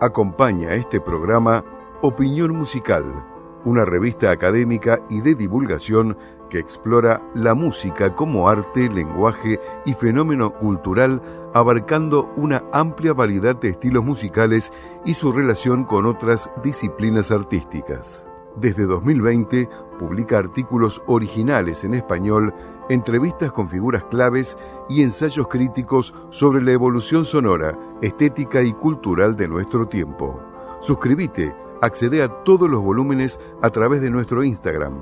Acompaña este programa Opinión Musical, una revista académica y de divulgación que explora la música como arte, lenguaje y fenómeno cultural, abarcando una amplia variedad de estilos musicales y su relación con otras disciplinas artísticas. Desde 2020 publica artículos originales en español, entrevistas con figuras claves y ensayos críticos sobre la evolución sonora, estética y cultural de nuestro tiempo. Suscríbete, accede a todos los volúmenes a través de nuestro Instagram,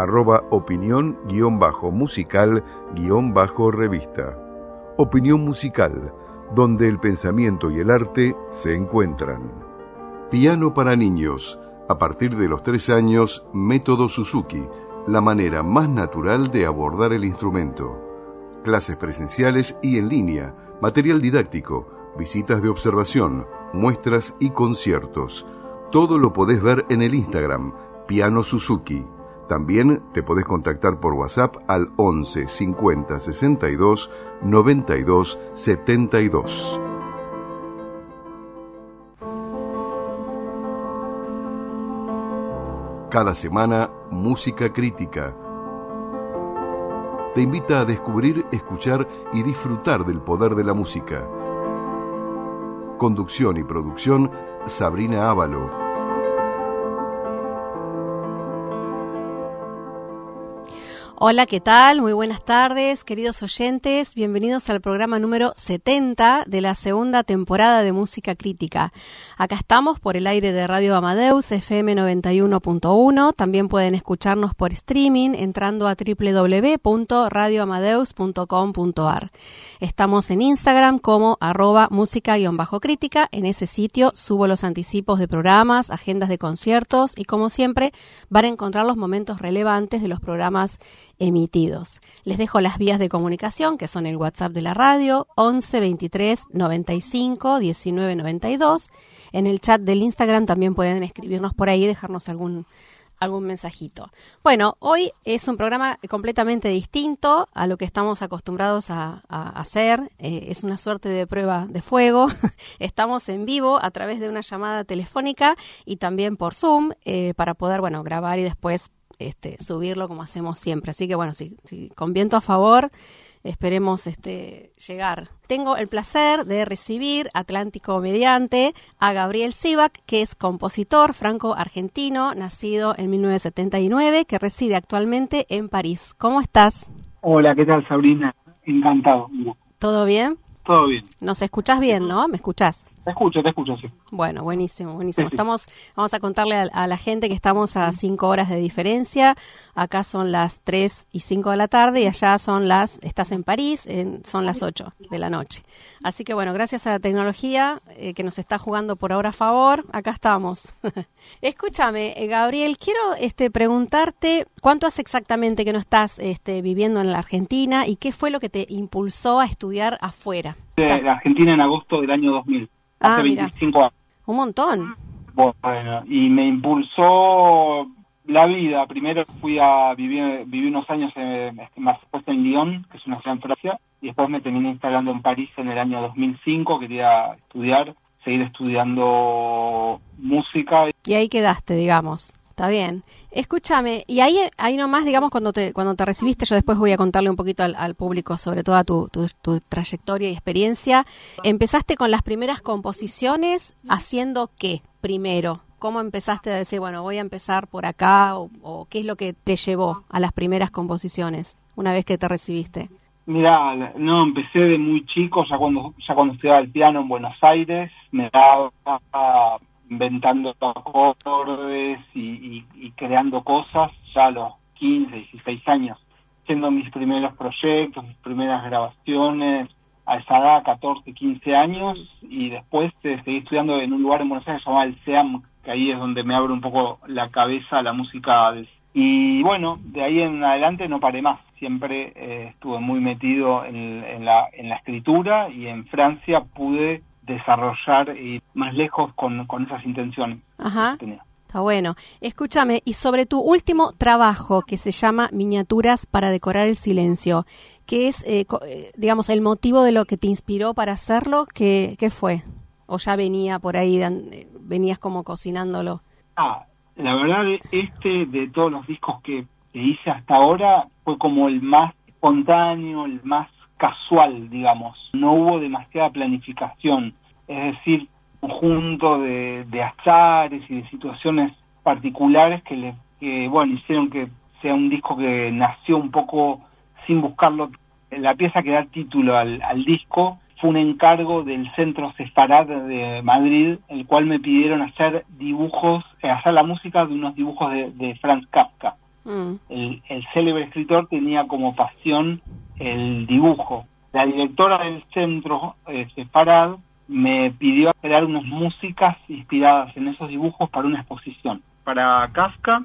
@opinión-musical-revista. Opinión Musical, donde el pensamiento y el arte se encuentran. Piano para niños. A partir de los 3 años, Método Suzuki, la manera más natural de abordar el instrumento. Clases presenciales y en línea, material didáctico, visitas de observación, muestras y conciertos. Todo lo podés ver en el Instagram, Piano Suzuki. También te podés contactar por WhatsApp al 11 50 62 92 72. Cada semana, música crítica. Te invita a descubrir, escuchar y disfrutar del poder de la música. Conducción y producción, Sabrina Ávalo. Hola, ¿qué tal? Muy buenas tardes, queridos oyentes. Bienvenidos al programa número 70 de la segunda temporada de Música Crítica. Acá estamos por el aire de Radio Amadeus, FM 91.1. También pueden escucharnos por streaming entrando a www.radioamadeus.com.ar. Estamos en Instagram como @música_crítica. En ese sitio subo los anticipos de programas, agendas de conciertos y, como siempre, van a encontrar los momentos relevantes de los programas emitidos. Les dejo las vías de comunicación, que son el WhatsApp de la radio, 11 23 95 19 92. En el chat del Instagram también pueden escribirnos por ahí y dejarnos algún mensajito. Bueno, hoy es un programa completamente distinto a lo que estamos acostumbrados a hacer. Es una suerte de prueba de fuego. Estamos en vivo a través de una llamada telefónica y también por Zoom para poder, grabar y después subirlo como hacemos siempre. Así que si con viento a favor, esperemos llegar. Tengo el placer de recibir, Atlántico mediante, a Gabriel Sivak, que es compositor franco-argentino, nacido en 1979, que reside actualmente en París. ¿Cómo estás? Hola, ¿qué tal, Sabrina? Encantado. ¿Todo bien? Todo bien. Nos escuchás bien, ¿no? ¿Me escuchás? Te escucho, sí. Bueno, buenísimo. Sí. Vamos a contarle a la gente que estamos a 5 horas de diferencia. Acá son las 3 y 5 de la tarde y allá estás en París, son las 8 de la noche. Así que gracias a la tecnología que nos está jugando por ahora a favor, acá estamos. Escúchame, Gabriel, quiero preguntarte cuánto hace exactamente que no estás viviendo en la Argentina y qué fue lo que te impulsó a estudiar afuera. De Argentina en agosto del año 2000. Hace 25 años. Un montón. Bueno, y me impulsó la vida. Primero fui a viví unos años más después en Lyon, que es una ciudad en Francia, y después me terminé instalando en París en el año 2005. Quería seguir estudiando música. Y ahí quedaste, digamos. Está bien. Escúchame, y ahí nomás, digamos, cuando te recibiste, yo después voy a contarle un poquito al público sobre toda tu trayectoria y experiencia. ¿Empezaste con las primeras composiciones haciendo qué primero? ¿Cómo empezaste a decir, voy a empezar por acá? ¿O qué es lo que te llevó a las primeras composiciones una vez que te recibiste? Mirá, empecé de muy chico, ya cuando estudiaba el piano en Buenos Aires, me daba inventando acordes y creando cosas ya a los 15, 16 años, haciendo mis primeros proyectos, mis primeras grabaciones, a esa edad, 14, 15 años, y después seguí estudiando en un lugar en Buenos Aires llamado el SEAM, que ahí es donde me abre un poco la cabeza a la música. Y de ahí en adelante no paré más, siempre estuve muy metido en la escritura, y en Francia pude desarrollar y más lejos con esas intenciones. Ajá. Está bueno. Escúchame, y sobre tu último trabajo que se llama Miniaturas para decorar el silencio, ¿qué es, digamos, el motivo de lo que te inspiró para hacerlo? ¿Qué fue? ¿O ya venía por ahí venías como cocinándolo? La verdad, de todos los discos que hice hasta ahora, fue como el más espontáneo, el más casual, digamos. No hubo demasiada planificación, es decir, un conjunto de azares y de situaciones particulares que hicieron que sea un disco que nació un poco sin buscarlo. La pieza que da título al disco fue un encargo del Centro Sefarad de Madrid, el cual me pidieron hacer la música de unos dibujos de Franz Kafka. El célebre escritor tenía como pasión el dibujo. La directora del Centro Sefarad me pidió crear unas músicas inspiradas en esos dibujos para una exposición para Kafka,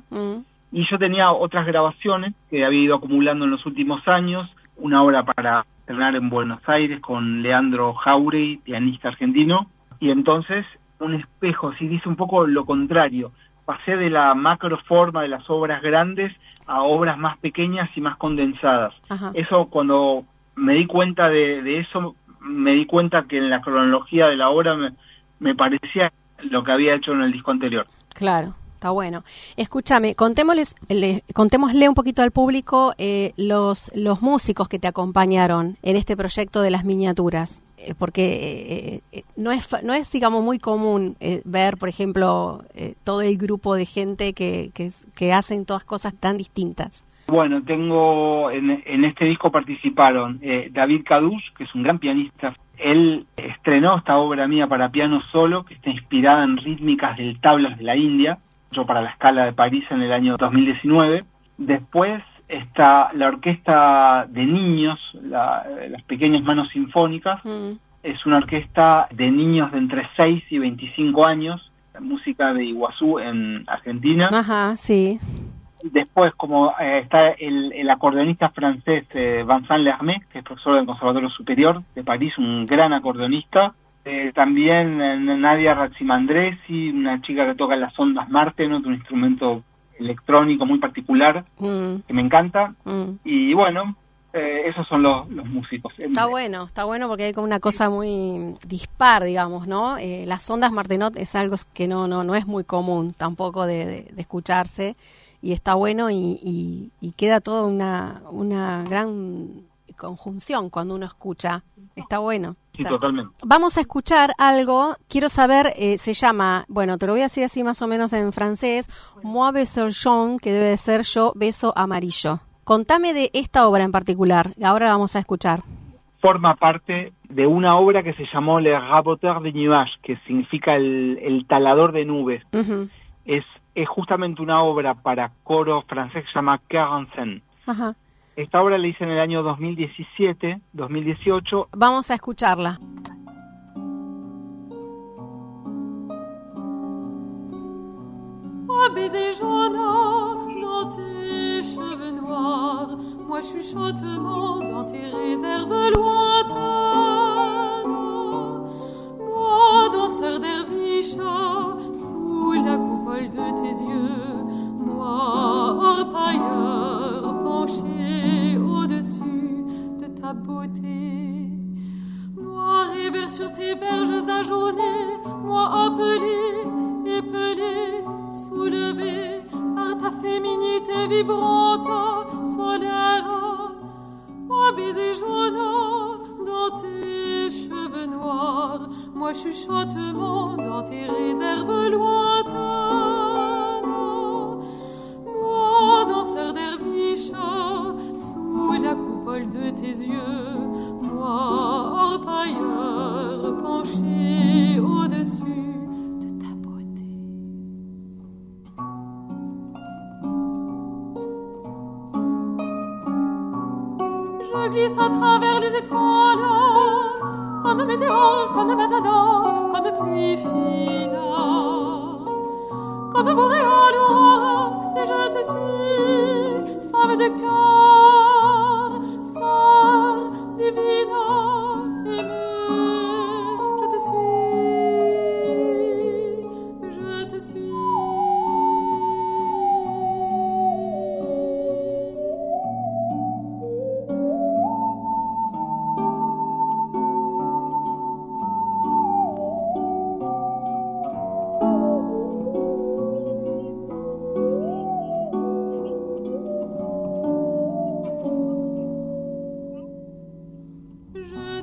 y yo tenía otras grabaciones que había ido acumulando en los últimos años, una obra para estrenar en Buenos Aires con Leandro Jauregui, pianista argentino, y entonces un espejo, sí, dice un poco lo contrario. Pasé de la macroforma de las obras grandes a obras más pequeñas y más condensadas. Ajá. Eso, cuando me di cuenta de eso, me di cuenta que en la cronología de la obra me parecía lo que había hecho en el disco anterior. Claro. Está bueno. Escúchame, contémosle un poquito al público los músicos que te acompañaron en este proyecto de las miniaturas, porque no es digamos muy común ver, por ejemplo, todo el grupo de gente que hacen todas cosas tan distintas. Bueno, tengo en este disco participaron David Cadush, que es un gran pianista. Él estrenó esta obra mía para piano solo, que está inspirada en rítmicas del tablas de la India, hecho para la Scala de París en el año 2019. Después está la orquesta de niños, las pequeñas manos sinfónicas. Es una orquesta de niños de entre 6 y 25 años, música de Iguazú en Argentina. Ajá, sí. Después, como está el acordeonista francés Vincent Lermé, que es profesor del Conservatorio Superior de París, un gran acordeonista. También Nadia Razzimandresi, una chica que toca las ondas Martenot, un instrumento electrónico muy particular que me encanta. Y bueno, esos son los músicos. Está bueno porque hay como una cosa muy dispar, digamos, ¿no? Las ondas Martenot es algo que no es muy común tampoco de escucharse, y está bueno y queda toda una gran conjunción cuando uno escucha. Está bueno. Sí, totalmente. Vamos a escuchar algo, quiero saber, se llama, bueno, te lo voy a decir así más o menos en francés, Moi beso jaune, que debe de ser Yo beso amarillo. Contame de esta obra en particular, ahora la vamos a escuchar. Forma parte de una obra que se llamó Le Raboteur de Nuages, que significa el talador de nubes. Uh-huh. Es justamente una obra para coro francés que se llama Chœur en scène. Ajá. Esta obra la hice en el año 2017, 2018. Vamos a escucharla. Oh, baiser jaune dans tes cheveux noirs, moi chuchotement dans tes réserves lointaines. Moi, danseur derviche, sous la coupole de tes yeux, moi, orpailleur penché au-dessus de ta beauté. Moi, rêveur sur tes berges ajournées, moi, appelé, épelé, soulevé par ta féminité vibrante, solaire. Moi, baiser jaune dans tes cheveux noirs, moi, chuchotement dans tes réserves lointaines. Moi, danseur derviche, sous la coupole de tes yeux, moi, orpailleur penché au-dessus de ta beauté. Je glisse à travers les étoiles, comme météore, comme matador, comme pluie fine, comme boréale aurore, et je te suis, femme de cœur, sœur divine, aimée, je te suis, je te suis.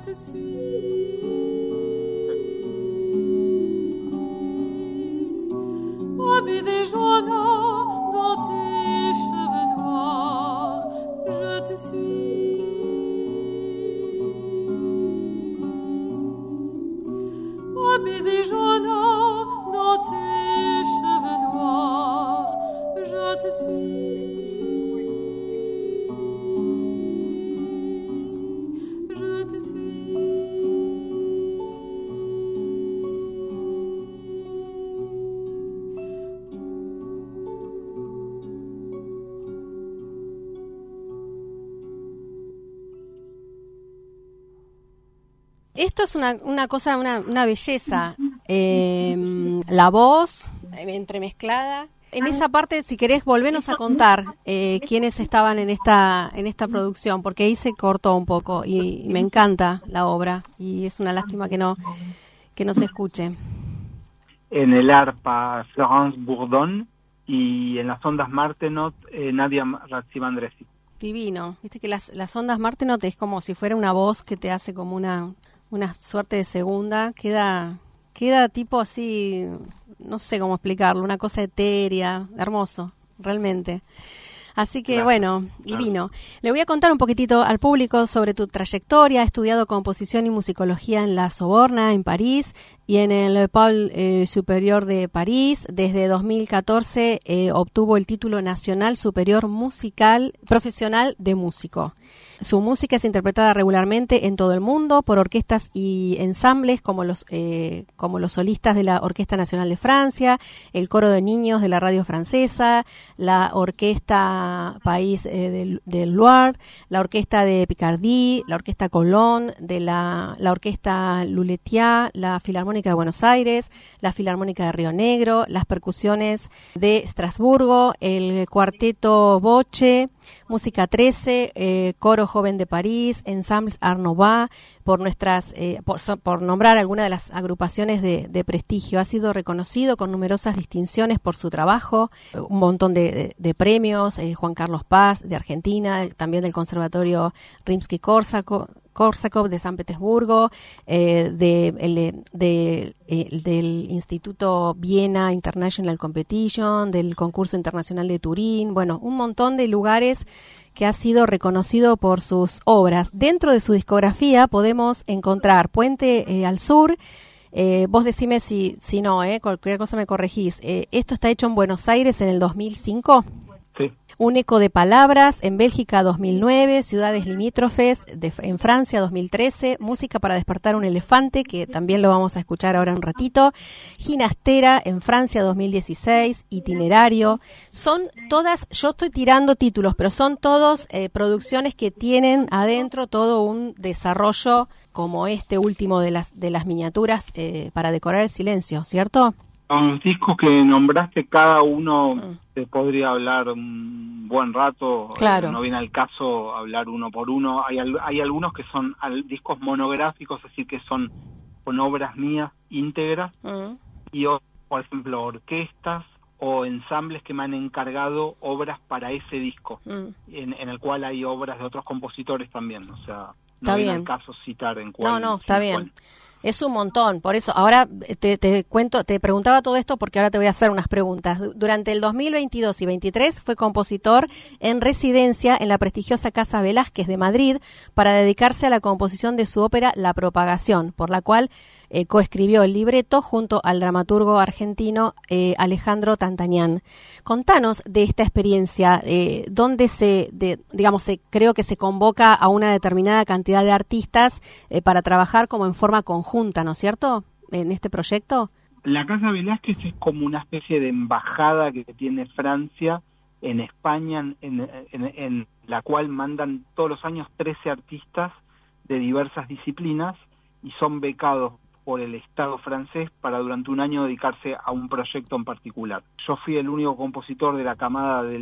te suis. Ô baiser jaunât dans tes cheveux noirs, je te suis. Ô baiser jaunât dans tes cheveux noirs, je te suis. Je te suis. Esto es una cosa, una belleza. La voz entremezclada. En esa parte, si querés, volvernos a contar quiénes estaban en esta producción, porque ahí se cortó un poco y me encanta la obra y es una lástima que no se escuche. En el arpa, Florence Bourdon, y en las ondas Martenot, Nadia Ratsibandresi. Divino. Viste que las ondas Martenot es como si fuera una voz que te hace como una suerte de segunda. Queda tipo así, no sé cómo explicarlo, una cosa etérea, hermoso, realmente. Así que, bueno, divino. Le voy a contar un poquitito al público sobre tu trayectoria. Ha estudiado composición y musicología en la Sorbona, en París, y en el École Superior de París. Desde 2014 obtuvo el título nacional superior musical profesional de músico. Su música es interpretada regularmente en todo el mundo por orquestas y ensambles como los solistas de la Orquesta Nacional de Francia, el coro de niños de la radio francesa, la Orquesta País del Loire, la Orquesta de Picardie, la Orquesta Colón, de la Orquesta Luletia, la Filarmónica de Buenos Aires, la Filarmónica de Río Negro, las percusiones de Estrasburgo, el Cuarteto Boche, Música 13, Coro Joven de París, Ensembles Art Nouveau, por nombrar algunas de las agrupaciones de prestigio. Ha sido reconocido con numerosas distinciones por su trabajo, un montón de premios, Juan Carlos Paz de Argentina, también del Conservatorio Rimsky-Korsakov de San Petersburgo, del Instituto Viena International Competition, del Concurso Internacional de Turín, bueno, un montón de lugares que ha sido reconocido por sus obras. Dentro de su discografía podemos encontrar Puente al Sur. Vos decime si no, cualquier cosa me corregís. ¿Esto está hecho en Buenos Aires en el 2005? Sí. Un eco de palabras en Bélgica 2009, Ciudades limítrofes en Francia 2013, Música para despertar un elefante, que también lo vamos a escuchar ahora un ratito, Ginastera en Francia 2016, Itinerario. Son todas, yo estoy tirando títulos, pero son todos producciones que tienen adentro todo un desarrollo como este último de las miniaturas para decorar el silencio, ¿cierto? Los discos que nombraste, cada uno te podría hablar un buen rato. Claro. No viene al caso hablar uno por uno. Hay algunos que son discos monográficos, es decir, que son con obras mías íntegras, y por ejemplo, orquestas o ensambles que me han encargado obras para ese disco, en el cual hay obras de otros compositores también. O sea, no viene al caso citar en cuál. No, está bien. Es un montón, por eso ahora te cuento, te preguntaba todo esto porque ahora te voy a hacer unas preguntas. Durante el 2022 y 2023 fue compositor en residencia en la prestigiosa Casa Velázquez de Madrid para dedicarse a la composición de su ópera La Propagación, por la cual coescribió el libreto junto al dramaturgo argentino Alejandro Tantañán. Contanos de esta experiencia, donde creo que se convoca a una determinada cantidad de artistas para trabajar como en forma conjunta, ¿no es cierto?, en este proyecto. La Casa Velázquez es como una especie de embajada que tiene Francia en España, en la cual mandan todos los años 13 artistas de diversas disciplinas y son becados por el Estado francés para durante un año dedicarse a un proyecto en particular. Yo fui el único compositor de la camada del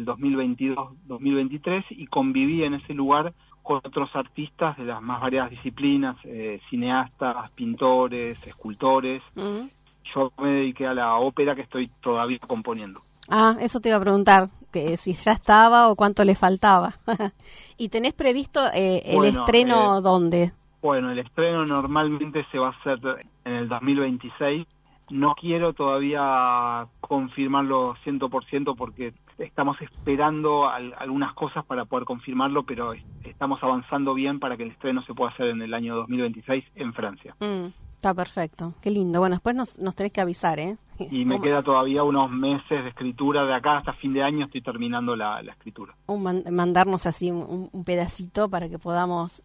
2022-2023 y conviví en ese lugar con otros artistas de las más variadas disciplinas, cineastas, pintores, escultores. Yo me dediqué a la ópera que estoy todavía componiendo. Eso te iba a preguntar, que si ya estaba o cuánto le faltaba. ¿Y tenés previsto el estreno dónde? Bueno, el estreno normalmente se va a hacer en el 2026. No quiero todavía confirmarlo 100% porque estamos esperando algunas cosas para poder confirmarlo, pero estamos avanzando bien para que el estreno se pueda hacer en el año 2026 en Francia. Está perfecto, qué lindo. Bueno, después nos tenés que avisar, ¿eh? Y me queda todavía unos meses de escritura, de acá hasta fin de año estoy terminando la escritura. Mandarnos así un pedacito para que podamos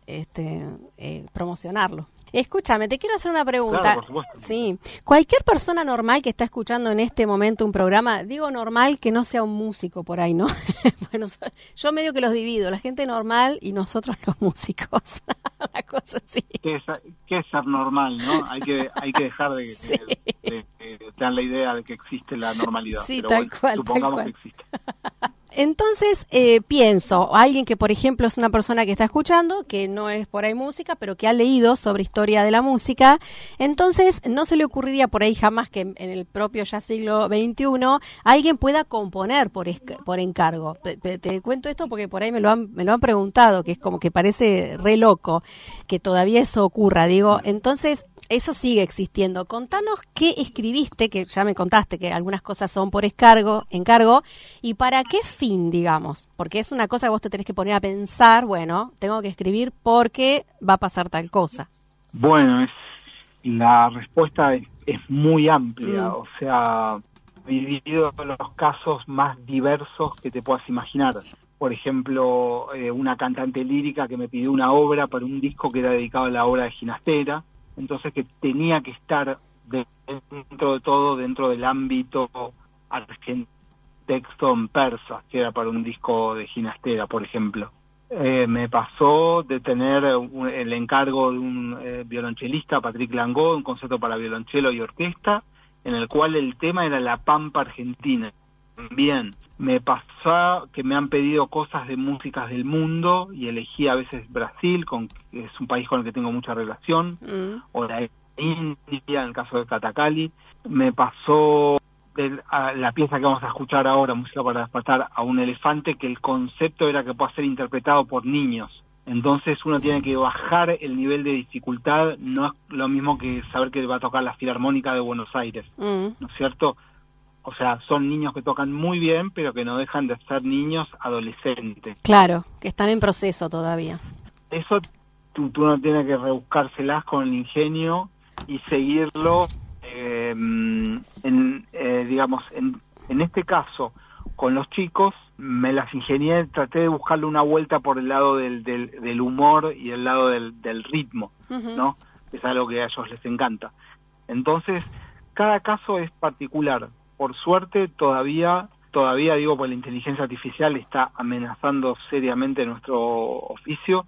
promocionarlo. Escúchame, te quiero hacer una pregunta. Claro, por supuesto. Sí, cualquier persona normal que está escuchando en este momento un programa, digo normal que no sea un músico por ahí, ¿no? Bueno, yo medio que los divido, la gente normal y nosotros los músicos. Una cosa así. ¿Qué es ser normal, no? Hay que dejar de que te dan la idea de que existe la normalidad. Sí, pero tal bueno, cual, supongamos tal cual. que existe. Entonces, pienso, alguien que por ejemplo es una persona que está escuchando, que no es por ahí música, pero que ha leído sobre historia de la música, entonces no se le ocurriría por ahí jamás que en el propio ya siglo XXI alguien pueda componer por encargo. Te cuento esto porque por ahí me lo han preguntado, que es como que parece re loco que todavía eso ocurra, digo, entonces eso sigue existiendo. Contanos qué escribiste, que ya me contaste que algunas cosas son por encargo, y para qué fin, digamos, porque es una cosa que vos te tenés que poner a pensar, bueno, tengo que escribir porque va a pasar tal cosa. Bueno, la respuesta es muy amplia, o sea, he vivido los casos más diversos que te puedas imaginar. Por ejemplo, una cantante lírica que me pidió una obra para un disco que era dedicado a la obra de Ginastera, entonces que tenía que estar dentro de todo, dentro del ámbito argentino, texto en persa, que era para un disco de Ginastera, por ejemplo. Me pasó de tener el encargo de un violonchelista, Patrick Langó, un concierto para violonchelo y orquesta, en el cual el tema era la Pampa Argentina. Bien, me pasó que me han pedido cosas de músicas del mundo y elegí a veces Brasil, que es un país con el que tengo mucha relación, o la India, en el caso de Kathakali. Me pasó la pieza que vamos a escuchar ahora, Música para despertar a un elefante, que el concepto era que pueda ser interpretado por niños. Entonces uno tiene que bajar el nivel de dificultad, no es lo mismo que saber que va a tocar la Filarmónica de Buenos Aires, ¿no es cierto? O sea, son niños que tocan muy bien, pero que no dejan de ser niños adolescentes. Claro, que están en proceso todavía. Eso tú no tienes que rebuscárselas con el ingenio y seguirlo, digamos, en este caso, con los chicos, me las ingenié, traté de buscarle una vuelta por el lado del humor y el lado del ritmo, ¿no? Es algo que a ellos les encanta. Entonces, cada caso es particular. Por suerte, todavía digo, pues la inteligencia artificial está amenazando seriamente nuestro oficio.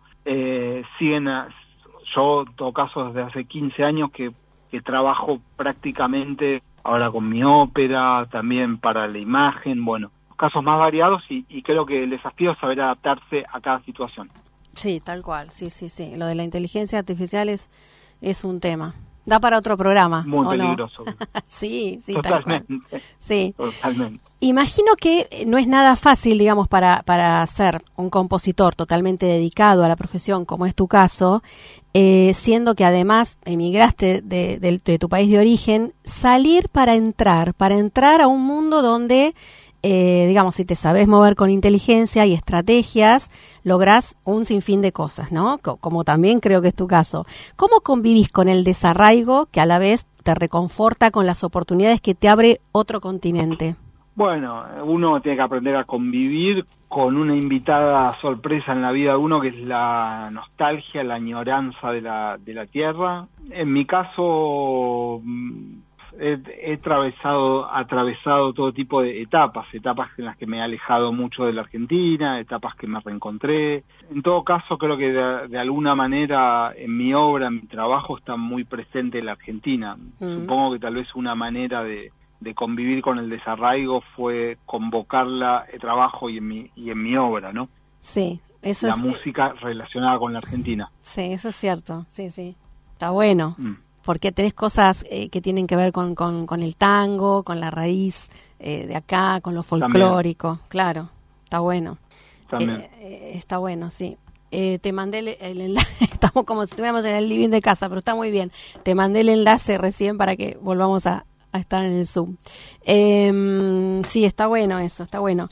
Yo, en todo caso, desde hace 15 años que trabajo prácticamente ahora con mi ópera, también para la imagen, bueno, casos más variados y creo que el desafío es saber adaptarse a cada situación. Sí, tal cual, sí. Lo de la inteligencia artificial es un tema. Da para otro programa. Muy ¿o peligroso. No? Sí, totalmente. Tal cual. Sí. Totalmente. Imagino que no es nada fácil, digamos, para ser un compositor totalmente dedicado a la profesión, como es tu caso, siendo que además emigraste de tu país de origen, salir para entrar a un mundo donde, digamos, si te sabes mover con inteligencia y estrategias, lográs un sinfín de cosas, ¿no? Como también creo que es tu caso. ¿Cómo convivís con el desarraigo que a la vez te reconforta con las oportunidades que te abre otro continente? Bueno, uno tiene que aprender a convivir con una invitada sorpresa en la vida de uno, que es la nostalgia, la añoranza de la tierra. En mi caso, he atravesado todo tipo de etapas en las que me he alejado mucho de la Argentina, etapas que me reencontré. En todo caso, creo que de alguna manera en mi obra, en mi trabajo, está muy presente la Argentina. Supongo que tal vez una manera de convivir con el desarraigo fue convocarla en trabajo y en mi obra, ¿no? Sí, eso la música relacionada con la Argentina. Sí, eso es cierto, sí. Está bueno, porque tenés cosas que tienen que ver con el tango, con la raíz de acá, con lo folclórico. También. Claro, está bueno. También. Está bueno, sí. Te mandé el enlace, estamos como si estuviéramos en el living de casa, pero está muy bien. Te mandé el enlace recién para que volvamos a estar en el Zoom. Sí, está bueno eso, está bueno.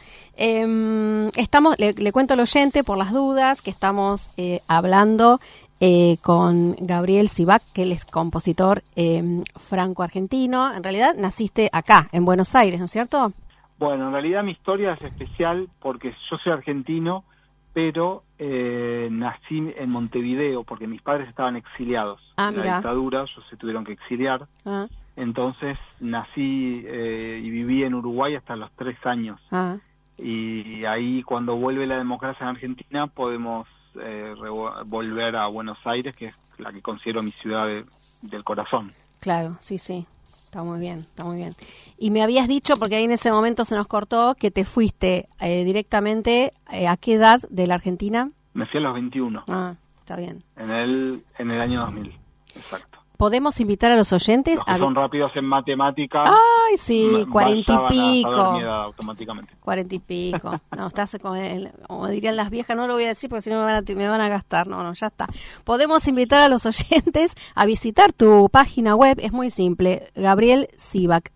Le cuento al oyente por las dudas que estamos hablando con Gabriel Sivak, que él es compositor franco-argentino. En realidad naciste acá, en Buenos Aires, ¿no es cierto? Bueno, en realidad mi historia es especial porque yo soy argentino, pero nací en Montevideo porque mis padres estaban exiliados en la dictadura, ellos se tuvieron que exiliar. Entonces nací y viví en Uruguay hasta los 3 años. Y ahí cuando vuelve la democracia en Argentina podemos volver a Buenos Aires, que es la que considero mi ciudad del corazón. Claro, sí, sí. Está muy bien, está muy bien. Y me habías dicho, porque ahí en ese momento se nos cortó, que te fuiste directamente, ¿a qué edad de la Argentina? Me fui a los 21. Ah, está bien. En el año 2000, exacto. ¿Podemos invitar a los oyentes? Los que son rápidos en matemática. Ay, sí, 40 y pico. Automáticamente. 40 y pico. No, estás como dirían las viejas, no lo voy a decir porque si no me van a gastar. No, ya está. Podemos invitar a los oyentes a visitar tu página web. Es muy simple. Gabriel Sivak,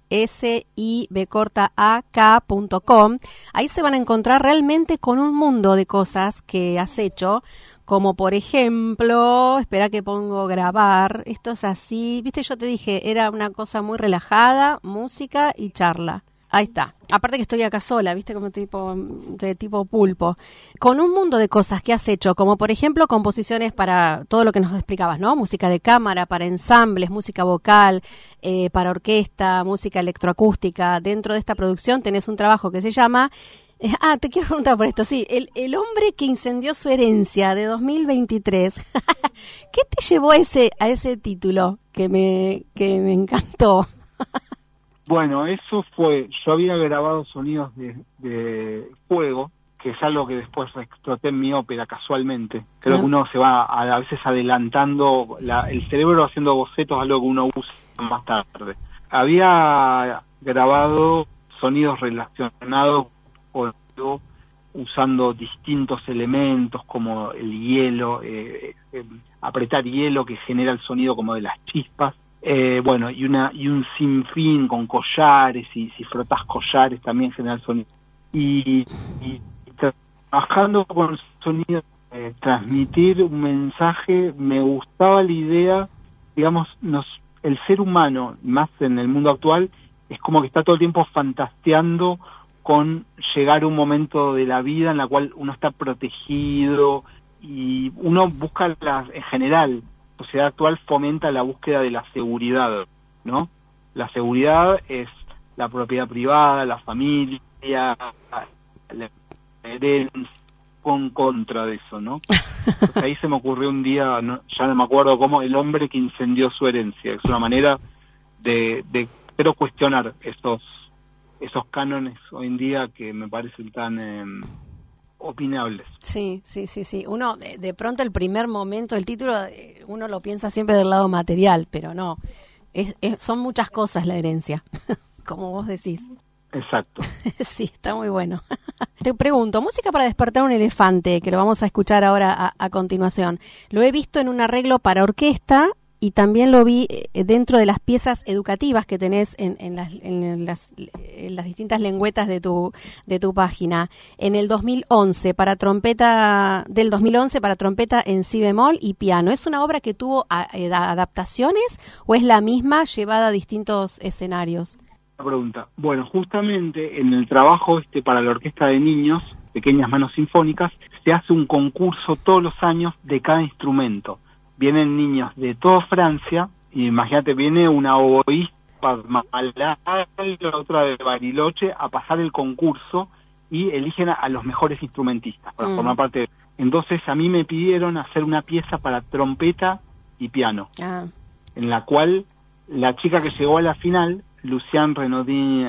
SIBAK.com. Ahí se van a encontrar realmente con un mundo de cosas que has hecho. Como por ejemplo, espera que pongo grabar, esto es así, viste, yo te dije, era una cosa muy relajada, música y charla. Ahí está. Aparte que estoy acá sola, viste, como tipo pulpo. Con un mundo de cosas que has hecho, como por ejemplo composiciones para todo lo que nos explicabas, ¿no? Música de cámara, para ensambles, música vocal, para orquesta, música electroacústica. Dentro de esta producción tenés un trabajo que se llama... te quiero preguntar por esto, sí, el hombre que incendió su herencia de 2023, ¿qué te llevó a ese título que me encantó? Bueno, eso fue, yo había grabado sonidos de fuego, que es algo que después exploté en mi ópera casualmente. Creo que uno se va a veces adelantando, el cerebro haciendo bocetos, algo que uno usa más tarde. Había grabado sonidos relacionados usando distintos elementos como el hielo, apretar hielo que genera el sonido como de las chispas, bueno, y un sinfín con collares, y si frotás collares también genera el sonido. Y trabajando con el sonido, transmitir un mensaje, me gustaba la idea, digamos, el ser humano, más en el mundo actual, es como que está todo el tiempo fantaseando con llegar a un momento de la vida en la cual uno está protegido y uno busca, en general, la sociedad actual fomenta la búsqueda de la seguridad, ¿no? La seguridad es la propiedad privada, la familia, la herencia, con contra de eso, ¿no? Entonces ahí se me ocurrió un día, ya no me acuerdo cómo, el hombre que incendió su herencia. Es una manera de pero cuestionar esos cánones hoy en día que me parecen tan opinables. Sí. Uno, de pronto el primer momento, el título, uno lo piensa siempre del lado material, pero no. Son muchas cosas la herencia, como vos decís. Exacto. Sí, está muy bueno. Te pregunto, música para despertar un elefante, que lo vamos a escuchar ahora a continuación. Lo he visto en un arreglo para orquesta y también lo vi dentro de las piezas educativas que tenés en las distintas lengüetas de tu página. En el 2011 para trompeta en si bemol y piano. ¿Es una obra que tuvo adaptaciones o es la misma llevada a distintos escenarios? Pregunta. Bueno, justamente en el trabajo para la orquesta de niños, Pequeñas Manos Sinfónicas, se hace un concurso todos los años de cada instrumento. Vienen niños de toda Francia, y imagínate, viene una oboísta la otra de Bariloche a pasar el concurso y eligen a los mejores instrumentistas para formar parte. Entonces a mí me pidieron hacer una pieza para trompeta y piano, en la cual la chica que llegó a la final, Luciane Renaudin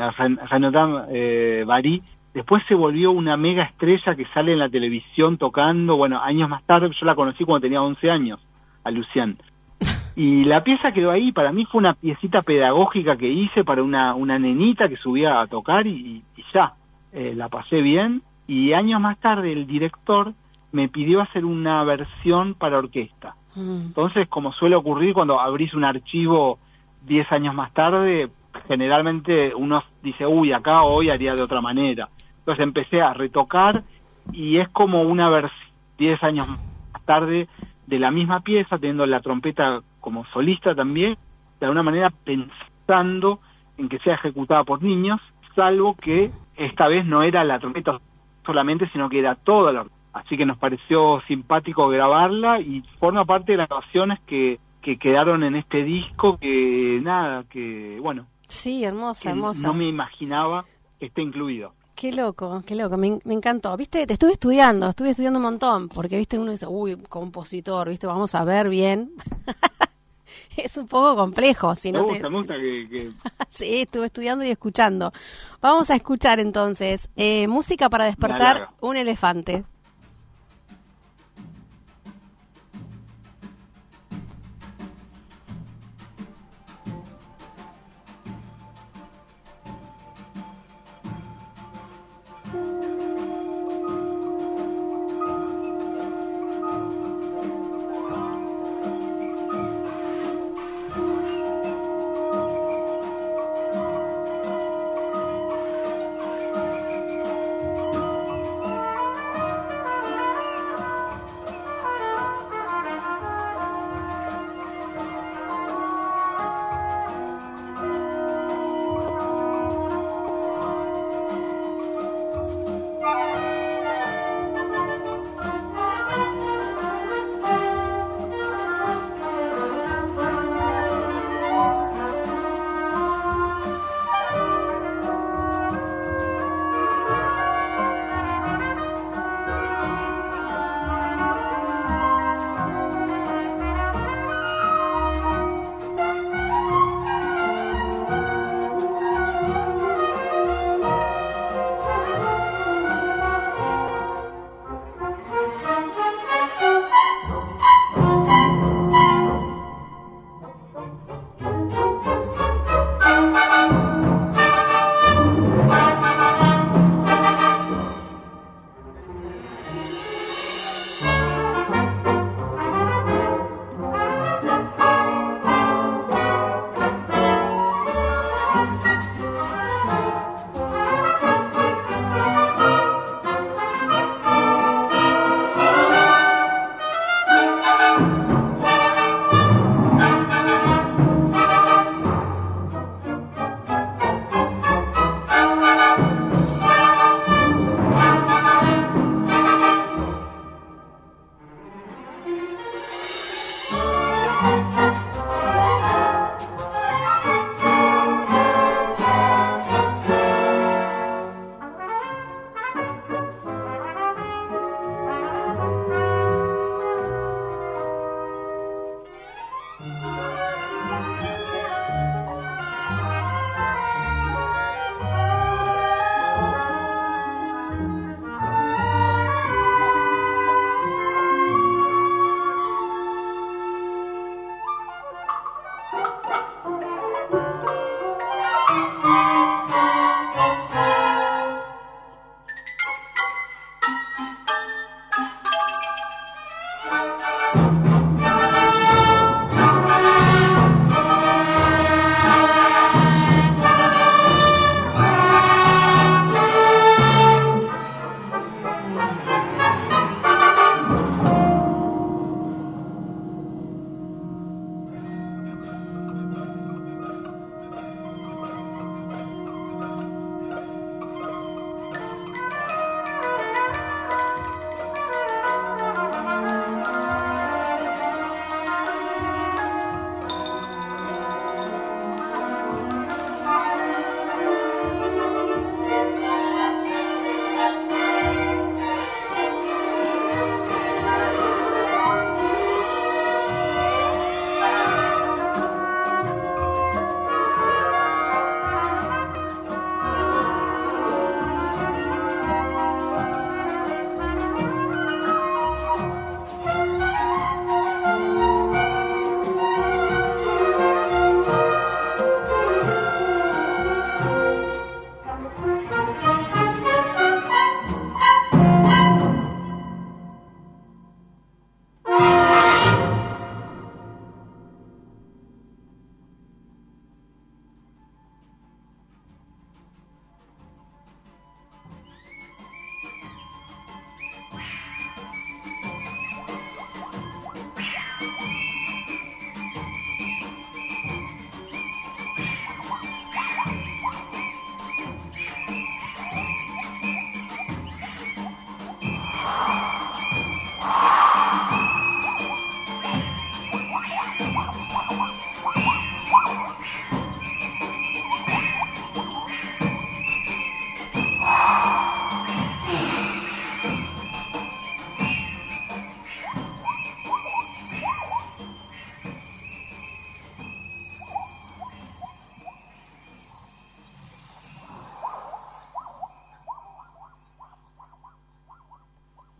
Bary, después se volvió una mega estrella que sale en la televisión tocando. Bueno, años más tarde, yo la conocí cuando tenía 11 años, a Luciane. Y la pieza quedó ahí, para mí fue una piecita pedagógica que hice para una nenita que subía a tocar y ya, la pasé bien. Y años más tarde el director me pidió hacer una versión para orquesta. Mm. Entonces, como suele ocurrir cuando abrís un archivo 10 años más tarde, generalmente uno dice, uy, acá hoy haría de otra manera. Entonces empecé a retocar y es como una versión 10 años más tarde de la misma pieza, teniendo la trompeta como solista también, de alguna manera pensando en que sea ejecutada por niños, salvo que esta vez no era la trompeta solamente, sino que era toda la orquesta. Así que nos pareció simpático grabarla y forma parte de las canciones que quedaron en este disco, que nada, que bueno. Sí, hermosa, que hermosa. No me imaginaba que esté incluido. Qué loco, me encantó. Viste, te estuve estudiando un montón, porque viste, uno dice, uy, compositor, viste, vamos a ver bien. Es un poco complejo, si no Me gusta que... Sí, estuve estudiando y escuchando. Vamos a escuchar entonces música para despertar un elefante.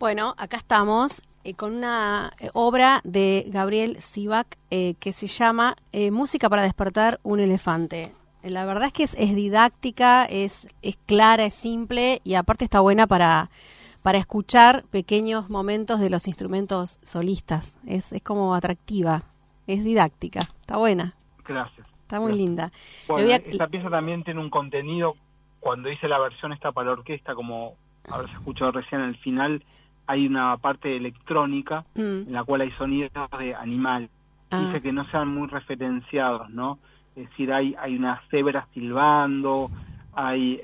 Bueno, acá estamos con una obra de Gabriel Sivak que se llama Música para despertar un elefante. La verdad es que es didáctica, es clara, es simple y aparte está buena para escuchar pequeños momentos de los instrumentos solistas. Es como atractiva, es didáctica, está buena. Gracias. Está muy linda. Bueno, esta pieza también tiene un contenido, cuando hice la versión esta para la orquesta, como habrás escuchado recién al final, hay una parte electrónica en la cual hay sonidos de animal. Dice que no sean muy referenciados, ¿no? Es decir, hay unas cebras silbando, hay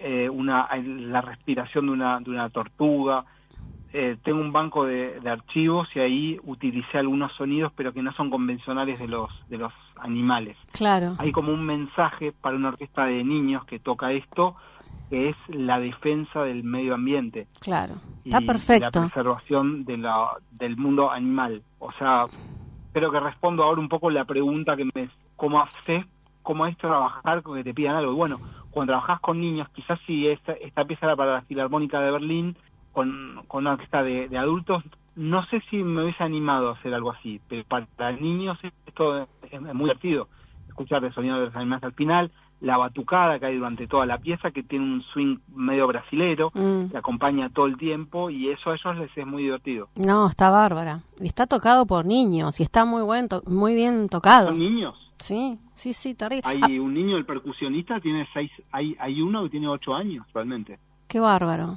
la respiración de una tortuga. Tengo un banco de archivos y ahí utilicé algunos sonidos, pero que no son convencionales de los animales. Claro. Hay como un mensaje para una orquesta de niños que toca esto, que es la defensa del medio ambiente. Claro, está perfecto. Y la preservación del mundo animal. O sea, creo que respondo ahora un poco la pregunta que ¿cómo es trabajar con que te pidan algo? Bueno, cuando trabajás con niños, quizás si esta pieza era para la Filarmónica de Berlín, con una orquesta de adultos, no sé si me hubiese animado a hacer algo así, pero para niños esto es muy divertido. Escuchar el sonido de los animales al final, la batucada que hay durante toda la pieza, que tiene un swing medio brasilero, que acompaña todo el tiempo, y eso a ellos les es muy divertido. No, está bárbara. Y está tocado por niños, y está muy bien tocado. ¿Son niños? Sí, terrible. Hay un niño, el percusionista, tiene 6, hay uno que tiene 8 años, realmente. Qué bárbaro.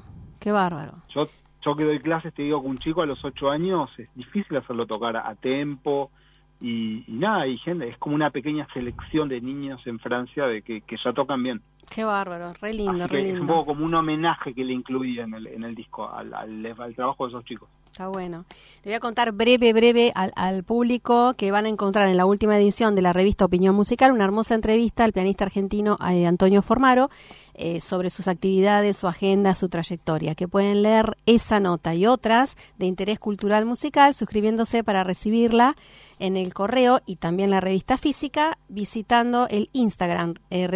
Yo que doy clases, te digo que un chico a los 8 años es difícil hacerlo tocar a tempo, y nada, y gente, es como una pequeña selección de niños en Francia de que ya tocan bien. Qué bárbaro, re lindo. Es un poco como un homenaje que le incluí en el disco al trabajo de esos chicos. Está bueno. Le voy a contar breve al público que van a encontrar en la última edición de la revista Opinión Musical una hermosa entrevista al pianista argentino Antonio Formaro sobre sus actividades, su agenda, su trayectoria, que pueden leer esa nota y otras de interés cultural musical suscribiéndose para recibirla en el correo y también la revista física visitando el Instagram,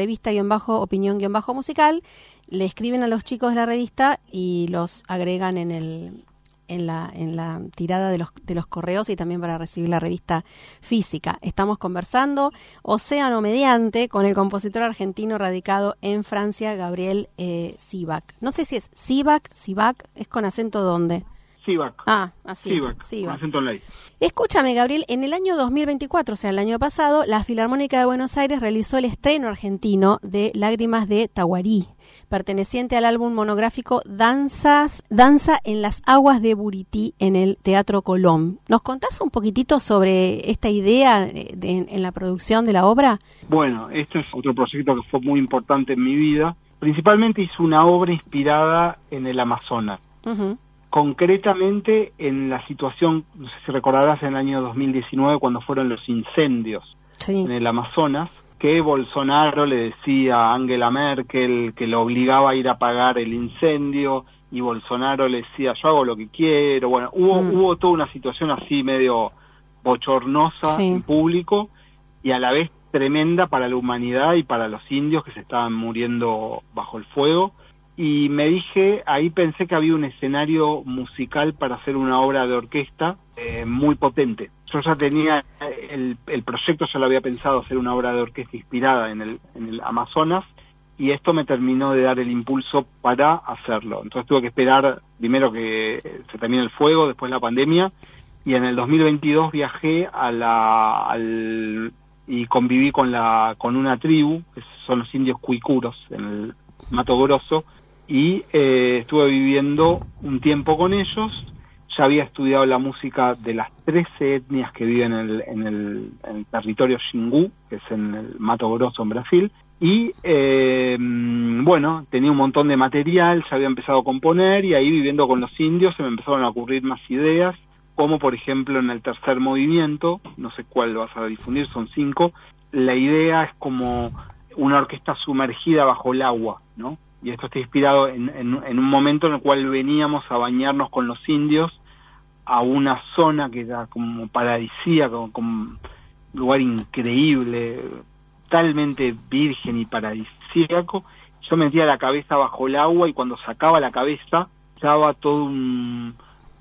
revista-opinión-musical. Le escriben a los chicos de la revista y los agregan en la tirada de los correos y también para recibir la revista física. Estamos conversando océano mediante con el compositor argentino radicado en Francia, Gabriel Sivak. No sé si es Sivak, es con acento ¿dónde? Sivak. Así. Sivak. Con acento en la I. Escúchame, Gabriel, en el año 2024, o sea, el año pasado, la Filarmónica de Buenos Aires realizó el estreno argentino de Lágrimas de Tahuarí, perteneciente al álbum monográfico Danza en las aguas de Burití en el Teatro Colón. ¿Nos contás un poquitito sobre esta idea en la producción de la obra? Bueno, este es otro proyecto que fue muy importante en mi vida. Principalmente hice una obra inspirada en el Amazonas. Uh-huh. Concretamente en la situación, no sé si recordarás, en el año 2019 cuando fueron los incendios en el Amazonas, que Bolsonaro le decía a Angela Merkel que lo obligaba a ir a apagar el incendio, y Bolsonaro le decía, yo hago lo que quiero. Bueno, hubo toda una situación así medio bochornosa en público, y a la vez tremenda para la humanidad y para los indios que se estaban muriendo bajo el fuego. Y me dije, ahí pensé que había un escenario musical para hacer una obra de orquesta muy potente. Yo ya tenía el proyecto, ya lo había pensado, hacer una obra de orquesta inspirada en el Amazonas, y esto me terminó de dar el impulso para hacerlo. Entonces tuve que esperar primero que se termine el fuego, después la pandemia, y en el 2022 viajé y conviví con una tribu, que son los indios cuicuros, en el Mato Grosso, y estuve viviendo un tiempo con ellos. Ya había estudiado la música de las 13 etnias que viven en el territorio Xingu, que es en el Mato Grosso en Brasil, y bueno, tenía un montón de material, ya había empezado a componer, y ahí viviendo con los indios se me empezaron a ocurrir más ideas, como por ejemplo en el tercer movimiento, no sé cuál vas a difundir, son 5, la idea es como una orquesta sumergida bajo el agua, ¿no? Y esto está inspirado en un momento en el cual veníamos a bañarnos con los indios a una zona que era como paradisíaca, como un lugar increíble, totalmente virgen y paradisíaco. Yo metía la cabeza bajo el agua y cuando sacaba la cabeza estaba todo un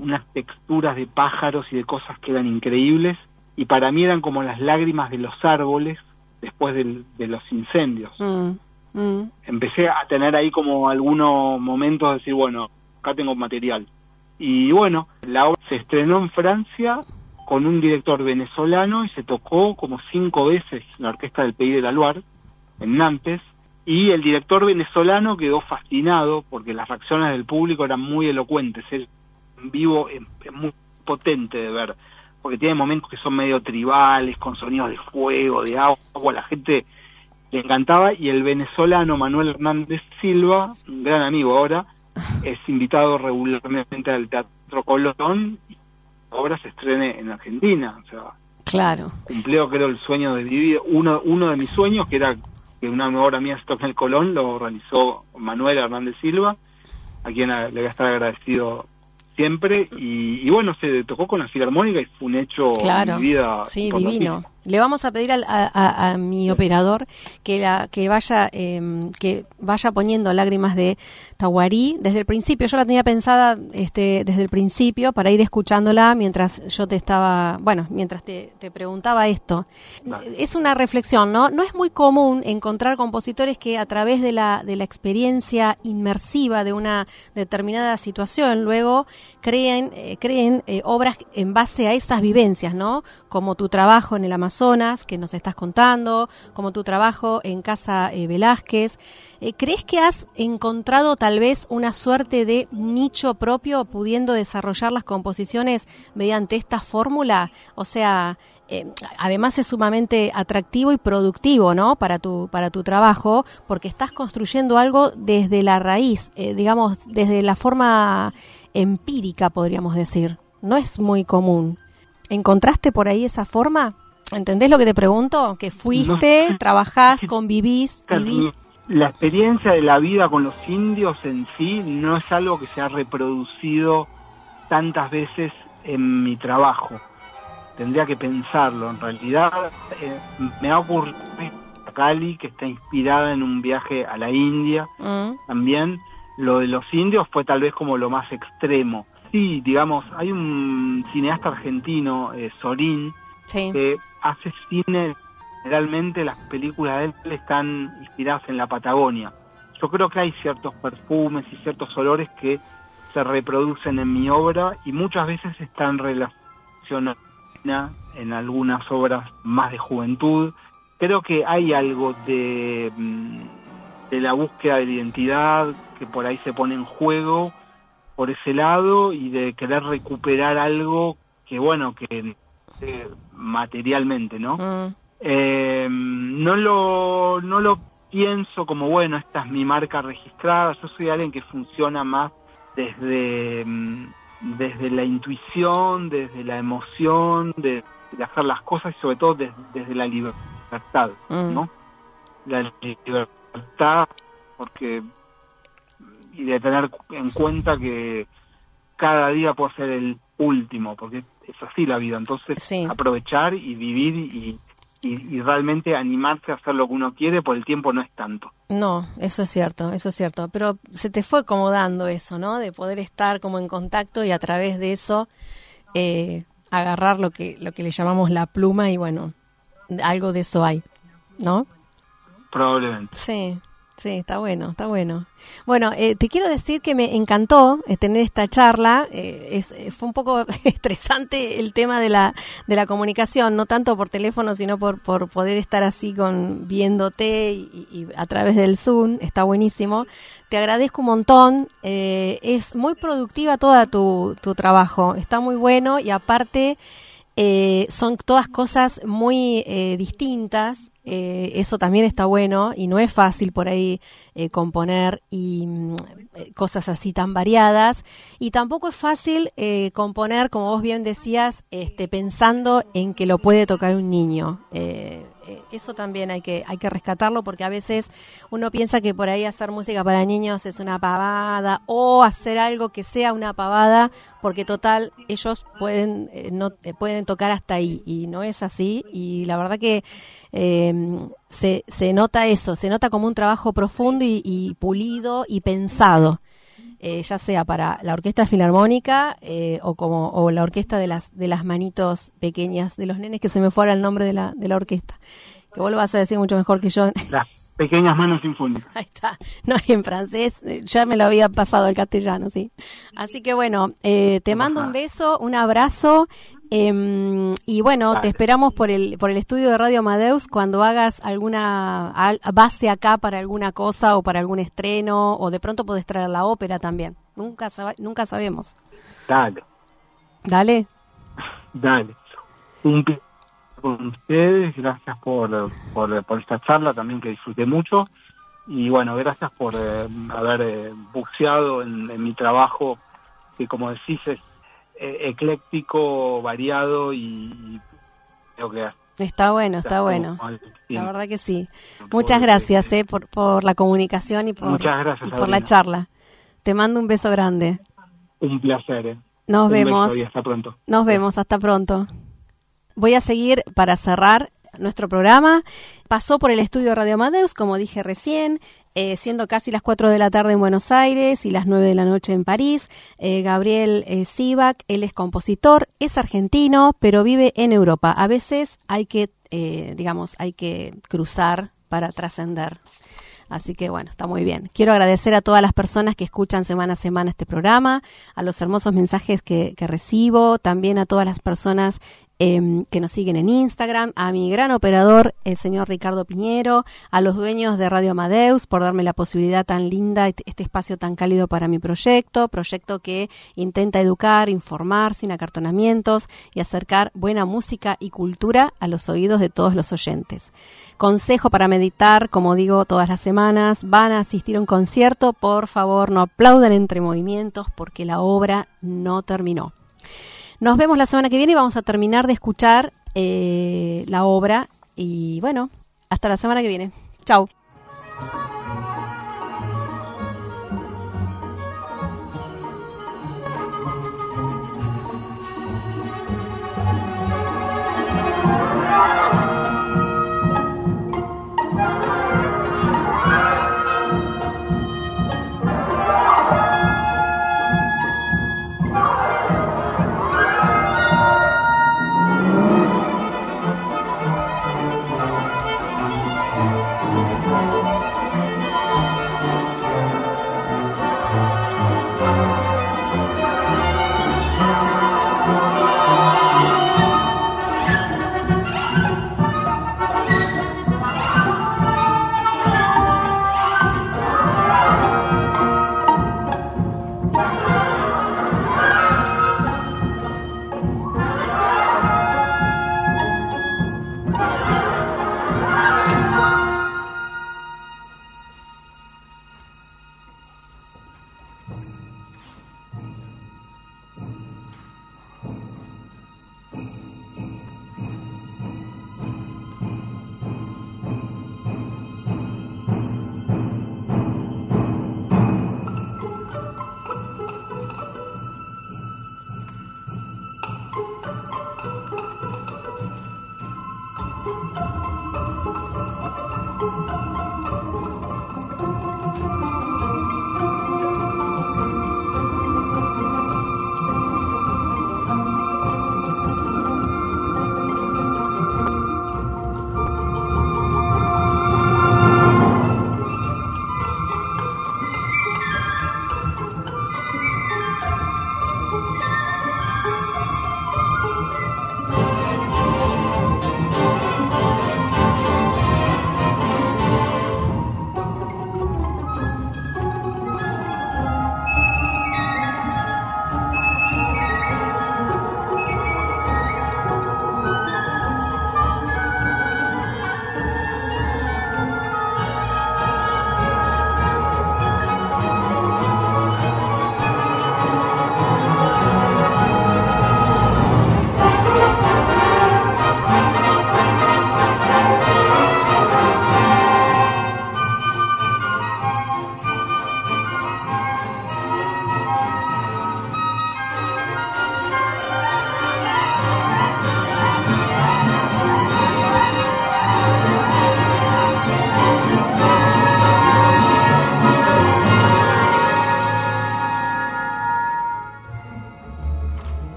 unas texturas de pájaros y de cosas que eran increíbles, y para mí eran como las lágrimas de los árboles después de los incendios. Empecé a tener ahí como algunos momentos de decir, bueno, acá tengo material. Y bueno, la obra se estrenó en Francia con un director venezolano y se tocó como 5 veces en la orquesta del Pays de la Loire, en Nantes, y el director venezolano quedó fascinado porque las reacciones del público eran muy elocuentes. En vivo es muy potente de ver, porque tiene momentos que son medio tribales, con sonidos de fuego, de agua, la gente le encantaba, y el venezolano Manuel Hernández Silva, un gran amigo ahora, es invitado regularmente al Teatro Colón, y la obra se estrene en Argentina. O sea, claro, cumplió, creo, el sueño de vivir, uno de mis sueños, que era que una obra mía se toque en el Colón, lo realizó Manuel Hernández Silva, a quien le voy a estar agradecido siempre, y bueno, se tocó con la Filarmónica y fue un hecho claro, en mi vida. Sí, divino. Le vamos a pedir a mi operador que vaya poniendo Lágrimas de Tahuarí desde el principio. Yo la tenía pensada desde el principio para ir escuchándola mientras yo mientras te preguntaba esto. Vale. Es una reflexión, ¿no? No es muy común encontrar compositores que a través de la experiencia inmersiva de una determinada situación luego creen obras en base a esas vivencias, ¿no? Como tu trabajo en el Amazonas, que nos estás contando, como tu trabajo en Casa Velázquez. ¿Crees que has encontrado tal vez una suerte de nicho propio pudiendo desarrollar las composiciones mediante esta fórmula? O sea, además es sumamente atractivo y productivo, ¿no? Para tu trabajo, porque estás construyendo algo desde la raíz, digamos, desde la forma empírica, podríamos decir. No es muy común. ¿Encontraste por ahí esa forma? ¿Entendés lo que te pregunto? Que fuiste, trabajás, convivís, vivís. La experiencia de la vida con los indios en sí no es algo que se ha reproducido tantas veces en mi trabajo. Tendría que pensarlo. En realidad me ha ocurrido a Cali, que está inspirada en un viaje a la India. También lo de los indios fue tal vez como lo más extremo. Sí, digamos, hay un cineasta argentino, Sorín, sí, que hace cine, generalmente las películas de él están inspiradas en la Patagonia. Yo creo que hay ciertos perfumes y ciertos olores que se reproducen en mi obra y muchas veces están relacionados en algunas obras más de juventud. Creo que hay algo de la búsqueda de identidad que por ahí se pone en juego por ese lado, y de querer recuperar algo que, bueno, que materialmente, ¿no? No lo pienso como, bueno, esta es mi marca registrada. Yo soy alguien que funciona más desde la intuición, desde la emoción, de hacer las cosas, y sobre todo desde la libertad, ¿no? La libertad, porque y de tener en cuenta que cada día puede ser el último, porque es así la vida. Entonces, sí, aprovechar y vivir y realmente animarse a hacer lo que uno quiere, porque el tiempo no es tanto. No, eso es cierto, pero se te fue como dando eso, ¿no? De poder estar como en contacto y a través de eso agarrar lo que le llamamos la pluma, y bueno, algo de eso hay, ¿no? Probablemente. Sí, está bueno. Bueno, te quiero decir que me encantó tener esta charla. Fue un poco estresante el tema de la comunicación, no tanto por teléfono, sino por poder estar así viéndote y a través del Zoom. Está buenísimo. Te agradezco un montón. Es muy productiva toda tu trabajo. Está muy bueno, y aparte son todas cosas muy distintas. Eso también está bueno, y no es fácil por ahí componer y cosas así tan variadas, y tampoco es fácil componer, como vos bien decías, pensando en que lo puede tocar un niño. Eso también hay que rescatarlo, porque a veces uno piensa que por ahí hacer música para niños es una pavada, o hacer algo que sea una pavada, porque total ellos pueden tocar hasta ahí, y no es así. Y la verdad que se nota eso, se nota como un trabajo profundo y pulido y pensado. ya sea para la Orquesta Filarmónica o la orquesta de las manitos pequeñas, de los nenes, que se me fuera el nombre de la orquesta, que vos lo vas a decir mucho mejor que yo. Las pequeñas manos sinfónicas. Ahí está, no, en francés, ya me lo había pasado al castellano, sí. Así que bueno, te mando un beso, un abrazo, y bueno, Dale. te esperamos por el estudio de Radio Amadeus cuando hagas alguna base acá para alguna cosa o para algún estreno, o de pronto podés traer la ópera también. Nunca sabemos. Dale. Dale. Un placer con ustedes, gracias por esta charla también, que disfruté mucho, y bueno, gracias por haber buceado en mi trabajo, que como decís es ecléctico, variado, y creo que Está bueno. La verdad que sí. Muchas gracias por la comunicación y Muchas gracias, por la charla. Te mando un beso grande. Un placer. Nos Un vemos. beso y hasta pronto. Nos vemos, hasta pronto. Voy a seguir para cerrar nuestro programa. Pasó por el estudio de Radio Amadeus, como dije recién, siendo casi las 4 de la tarde en Buenos Aires y las 9 de la noche en París. Gabriel Sivak, él es compositor, es argentino, pero vive en Europa. A veces hay que cruzar para trascender. Así que bueno, está muy bien. Quiero agradecer a todas las personas que escuchan semana a semana este programa, a los hermosos mensajes que recibo, también a todas las personas que nos siguen en Instagram, a mi gran operador, el señor Ricardo Piñero, a los dueños de Radio Amadeus por darme la posibilidad tan linda, este espacio tan cálido para mi proyecto que intenta educar, informar sin acartonamientos y acercar buena música y cultura a los oídos de todos los oyentes. Consejo para meditar, como digo todas las semanas, van a asistir a un concierto, por favor no aplaudan entre movimientos porque la obra no terminó. Nos vemos la semana que viene y vamos a terminar de escuchar la obra. Y bueno, hasta la semana que viene. Chau.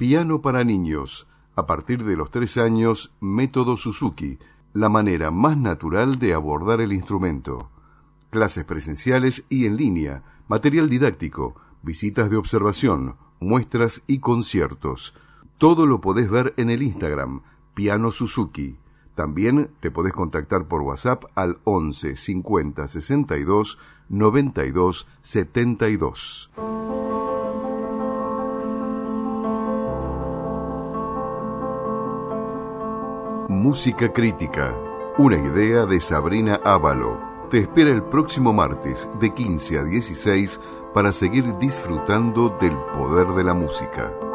Piano para niños. A partir de los 3 años, método Suzuki, la manera más natural de abordar el instrumento. Clases presenciales y en línea, material didáctico, visitas de observación, muestras y conciertos. Todo lo podés ver en el Instagram, Piano Suzuki. También te podés contactar por WhatsApp al 11 50 62 92 72. Música crítica, una idea de Sabrina Ávalo. Te espera el próximo martes de 15 a 16 para seguir disfrutando del poder de la música.